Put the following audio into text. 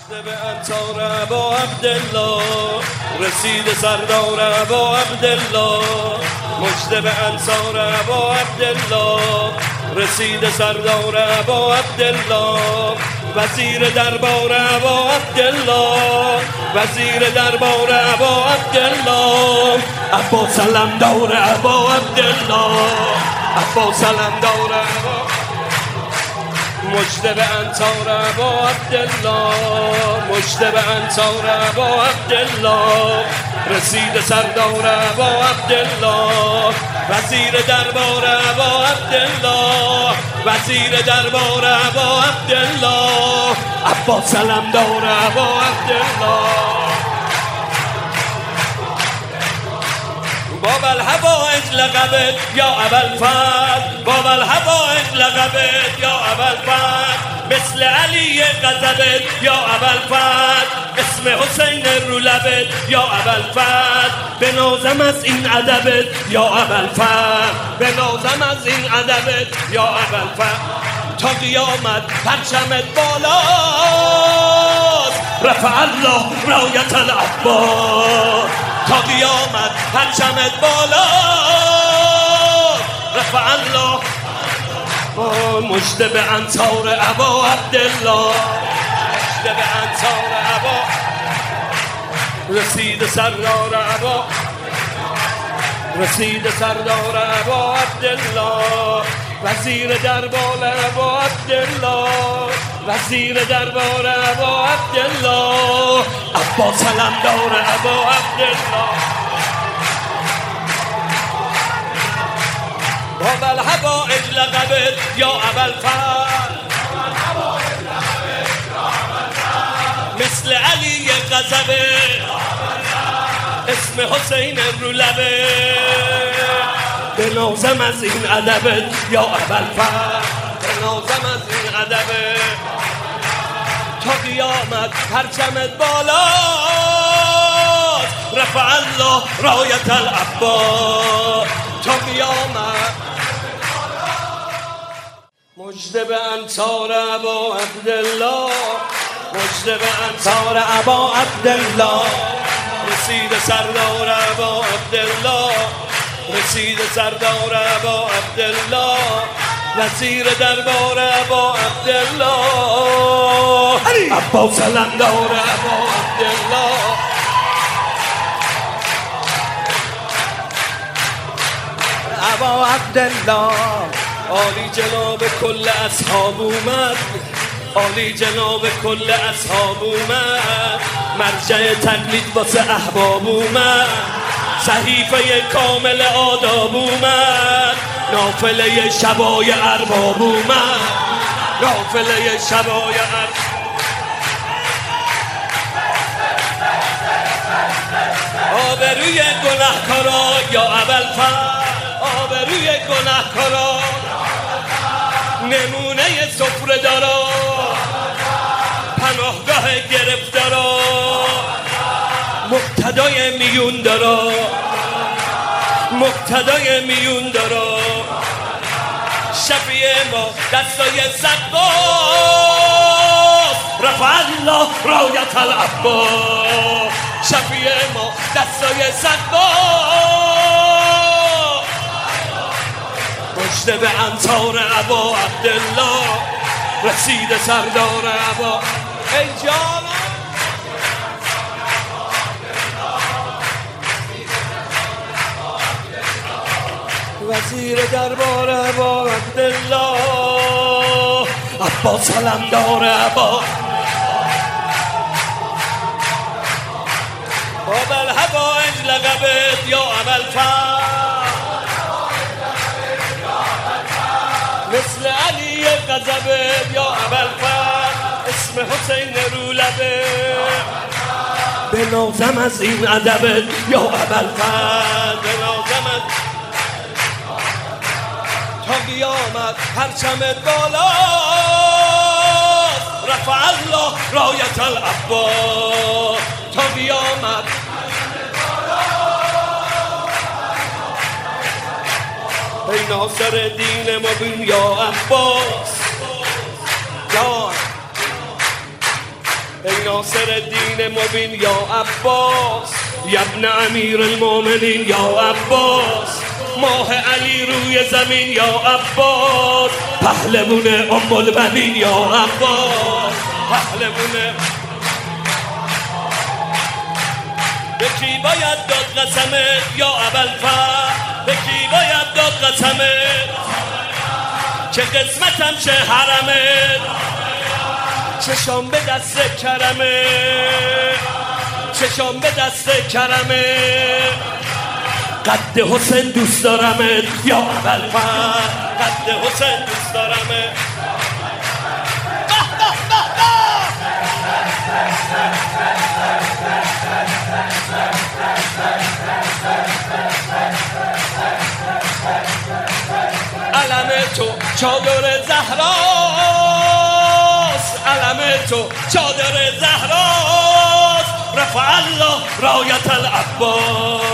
به انصار ابا عبدالله رسید سردار ابا عبدالله مجد به انصار ابا عبدالله رسید سردار ابا عبدالله وزیر دربار ابا عبدالله وزیر دربار ابا عبدالله ابا سلمدار ابا عبدالله ابا سلمدار ابا مجد به انصار ابا عبدالله مجد به انصار ابا عبدالله رسید سردار ابا عبدالله وزیر دربار ابا عبدالله وزیر دربار ابا عبدالله ابا سلمدار ابا عبدالله باب الحوائج لقبت یا ابوالفضل باب الحوائج لقبت یا ابوالفضل مثل علی غضبت یا ابوالفضل اسم حسین رو لبت یا ابوالفضل به نازم از این ادبت یا ابوالفضل به نازم از این ادبت یا ابوالفضل تا قیامت پرچمت بالاست رفع الله رایت العباس تا قیامت پرچمت بالاست رفع الله مجد به انصار ابا عبدالله مجد به انصار ابا رسید سردار ابا رسید سردار ابا عبدالله وزیر دربار ابا عبدالله وزیر دربار ابا عبدالله ابا سلمدار ابا عبدالله باب الحوائج لقبت یا ابوالفضل مثل علی غضبه اسم حسین رو لبه به نازم از این ادبت یا ابوالفضل به نازم از این ادبت تا قیامت پرچمت بالاست رفع الله رایت العباس تا قیامت مجد به انصار ابا عبدالله مجد به انصار ابا عبدالله رسید سردار ابا عبدالله رسید سردار ابا عبدالله وزیر دربار ابا عبدالله ابا سلمدار ابا عبدالله ابا عبدالله عالی جناب کل اصحاب اومد عالی جناب کل اصحاب اومد مرجع تقلید واسه احباب اومد صحیفه کامل آداب اومد نافله شبای ارباب اومد نافله شبای ارباب آبروی گناهکارا یا ابوالفضل آبروی گناهکارا نمونه سفره دارا پناهگاه گرفتارا مقتدای میون دارا مقتدای میون دارا شفیع ما دستای سقاس رفع الله رایت العباس شفیع ما دستای سقاس مجد به انصار ابا عبدالله رسید سردار ابا ای جان وزیر دربار ابا عبدالله ابا سلمدار ابا باب الحوائج لقبت یا ابوالفضل مثل علی غضبت یا ابوالفضل اسم حسین رو لبه به نازم از این ادبت یا ابوالفضل به نازم از تا قیامت پرچمت بالاست رفع الله رایت العباس تا قیامت ای ناصر دین مبین یا عباس جان ای ناصر الدین مبین یا عباس، یا ابن امیر المؤمنین یا عباس، ماه علی روی زمین یا عباس، پهلوون ام البنین یا عباس، پهلوون. به کی باید داد قسمت یا ابوالفضل؟ به کی باید داد قسمت؟ چه قسمتم چه حرمت، چشام به دست کرمه، چشام به دست کرمه، قد حسین دوست دارمت یا ابوالفضل، قد حسین دوست دارمت. علم تو چادر زهراست، علم تو چادر زهراست، رفع الله رایت العباس.